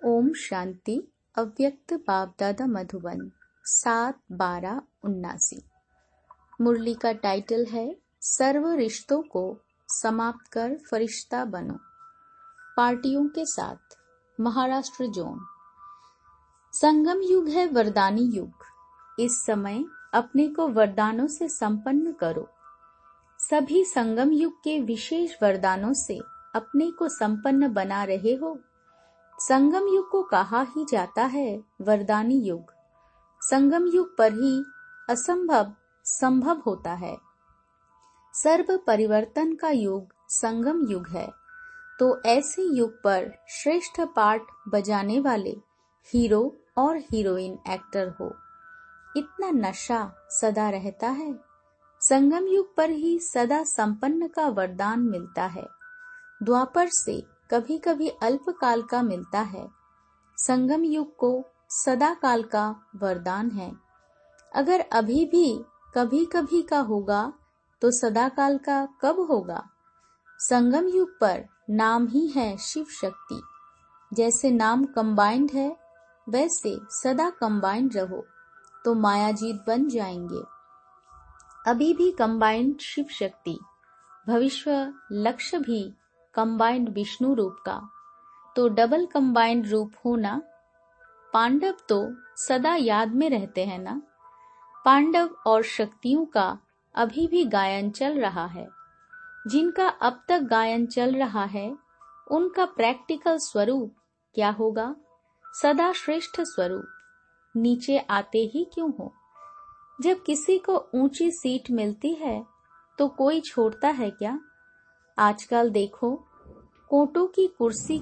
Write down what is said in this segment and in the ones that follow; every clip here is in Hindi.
ओम शांति। अव्यक्त बाप दादा मधुबन 7/12/79। मुरली का टाइटल है सर्व रिश्तों को समाप्त कर फरिश्ता बनो। पार्टियों के साथ महाराष्ट्र जोन। संगम युग है वरदानी युग। इस समय अपने को वरदानों से संपन्न करो। सभी संगम युग के विशेष वरदानों से अपने को संपन्न बना रहे हो। संगम युग को कहा ही जाता है वरदानी युग। संगम युग पर ही असंभव संभव होता है। सर्व परिवर्तन का युग संगम युग है। तो ऐसे युग पर श्रेष्ठ पाठ बजाने वाले हीरो और हीरोइन एक्टर हो। इतना नशा सदा रहता है। संगम युग पर ही सदा संपन्न का वरदान मिलता है। द्वापर से कभी कभी अल्पकाल का मिलता है। संगम युग को सदा काल का वरदान है। अगर अभी भी कभी कभी का होगा तो सदा काल का कब होगा। संगम युग पर नाम ही है शिव शक्ति। जैसे नाम कंबाइंड है वैसे सदा कंबाइंड रहो तो मायाजीत बन जाएंगे। अभी भी कंबाइंड शिव शक्ति, भविष्य लक्ष्य भी कंबाइंड विष्णु रूप का, तो डबल कंबाइंड रूप होना। पांडव तो सदा याद में रहते हैं ना। पांडव और शक्तियों का अभी भी गायन चल रहा है। जिनका अब तक गायन चल रहा है उनका प्रैक्टिकल स्वरूप क्या होगा। सदा श्रेष्ठ स्वरूप। नीचे आते ही क्यों हो। जब किसी को ऊंची सीट मिलती है तो कोई छोड़ता है क्या। आजकल देखो कांटों की कुर्सी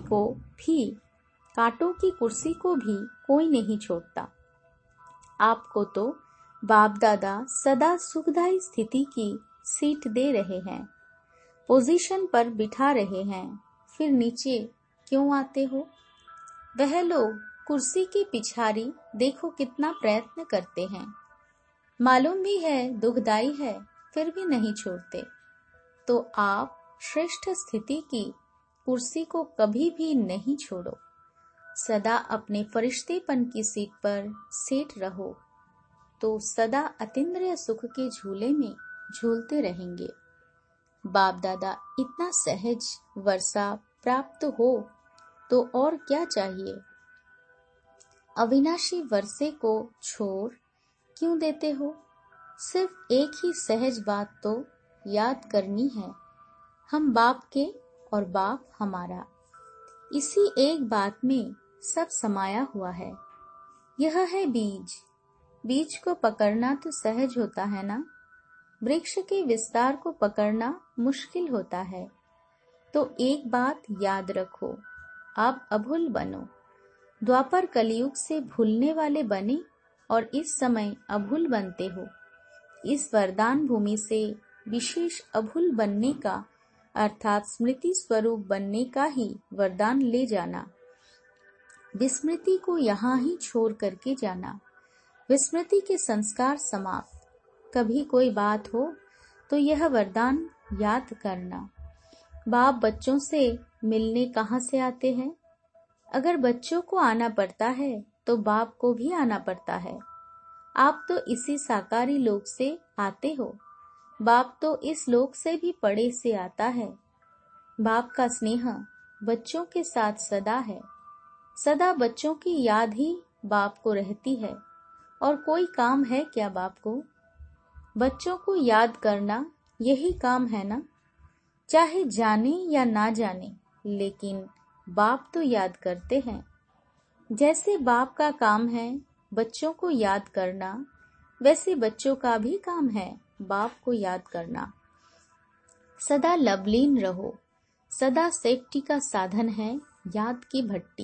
को भी कोई नहीं छोड़ता। आपको तो बाप दादा सदा सुखदायी स्थिति की सीट दे रहे हैं, पोजीशन पर बिठा रहे हैं, फिर नीचे क्यों आते हो। वह लोग कुर्सी की पिछाड़ी देखो कितना प्रयत्न करते हैं। मालूम भी है दुखदाई है फिर भी नहीं छोड़ते। तो आप श्रेष्ठ स्थिति की कुर्सी को कभी भी नहीं छोड़ो। सदा अपने फरिश्तेपन की सीट पर सेट रहो तो सदा अतीन्द्रिय सुख के झूले में झूलते रहेंगे। बाप दादा इतना सहज वर्षा प्राप्त हो तो और क्या चाहिए। अविनाशी वर्षे को छोड़ क्यों देते हो। सिर्फ एक ही सहज बात तो याद करनी है, हम बाप के और बाप हमारा। इसी एक बात में सब समाया हुआ है। यह है बीज। बीज को पकड़ना तो सहज होता है ना। वृक्ष के विस्तार को पकड़ना मुश्किल होता है। तो एक बात याद रखो, आप अभूल बनो। द्वापर कलयुग से भूलने वाले बने और इस समय अभूल बनते हो। इस वरदान भूमि से विशेष अभूल बनने का अर्थात स्मृति स्वरूप बनने का ही वरदान ले जाना। विस्मृति को यहाँ ही छोड़ करके जाना। विस्मृति के संस्कार समाप्त। कभी कोई बात हो तो यह वरदान याद करना। बाप बच्चों से मिलने कहाँ से आते हैं। अगर बच्चों को आना पड़ता है तो बाप को भी आना पड़ता है। आप तो इसी साकारी लोक से आते हो। बाप तो इस लोक से भी परे से आता है। बाप का स्नेह बच्चों के साथ सदा है। सदा बच्चों की याद ही बाप को रहती है। और कोई काम है क्या बाप को। बच्चों को याद करना यही काम है ना। चाहे जाने या ना जाने लेकिन बाप तो याद करते हैं। जैसे बाप का काम है बच्चों को याद करना, वैसे बच्चों का भी काम है बाप को याद करना। सदा लवलीन रहो। सदा सेफ्टी का साधन है याद की भट्टी।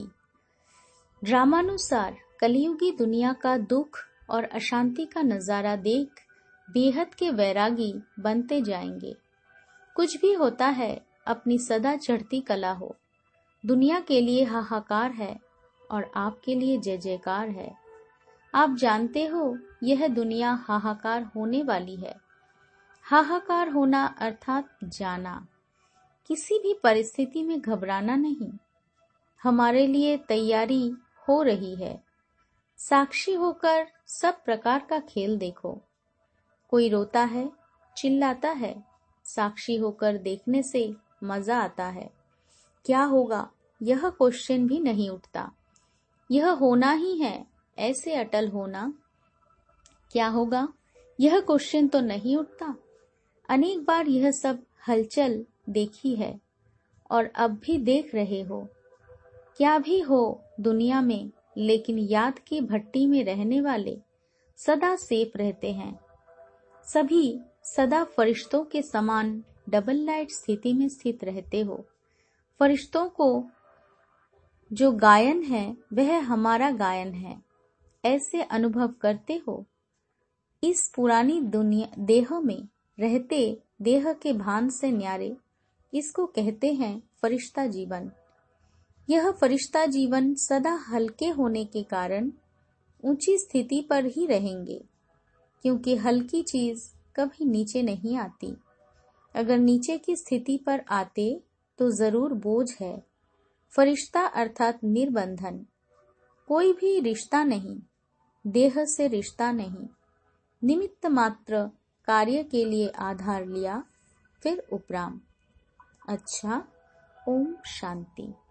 ड्रामानुसार कलयुगी दुनिया का दुख और अशांति का नजारा देख बेहद के वैरागी बनते जाएंगे। कुछ भी होता है अपनी सदा चढ़ती कला हो। दुनिया के लिए हाहाकार है और आपके लिए जय जयकार है। आप जानते हो यह दुनिया हाहाकार होने वाली है। हाहाकार होना अर्थात जाना। किसी भी परिस्थिति में घबराना नहीं। हमारे लिए तैयारी हो रही है। साक्षी होकर सब प्रकार का खेल देखो। कोई रोता है, चिल्लाता है, साक्षी होकर देखने से मजा आता है। क्या होगा यह क्वेश्चन भी नहीं उठता। यह होना ही है, ऐसे अटल होना। क्या होगा यह क्वेश्चन तो नहीं उठता। अनेक बार यह सब हलचल देखी है और अब भी देख रहे हो। क्या भी हो दुनिया में, लेकिन याद की भट्टी में रहने वाले सदा सेफ रहते हैं। सभी सदा फरिश्तों के समान डबल लाइट स्थिति में स्थित रहते हो। फरिश्तों को जो गायन है वह हमारा गायन है, ऐसे अनुभव करते हो। इस पुरानी दुनिया देह में रहते देह के भान से न्यारे, इसको कहते हैं फरिश्ता जीवन। यह फरिश्ता जीवन सदा हल्के होने के कारण ऊंची स्थिति पर ही रहेंगे, क्योंकि हल्की चीज कभी नीचे नहीं आती। अगर नीचे की स्थिति पर आते तो जरूर बोझ है। फरिश्ता अर्थात निर्बंधन। कोई भी रिश्ता नहीं, देह से रिश्ता नहीं, निमित्त मात्र कार्य के लिए आधार लिया, फिर उपराम। अच्छा, ओम शांति।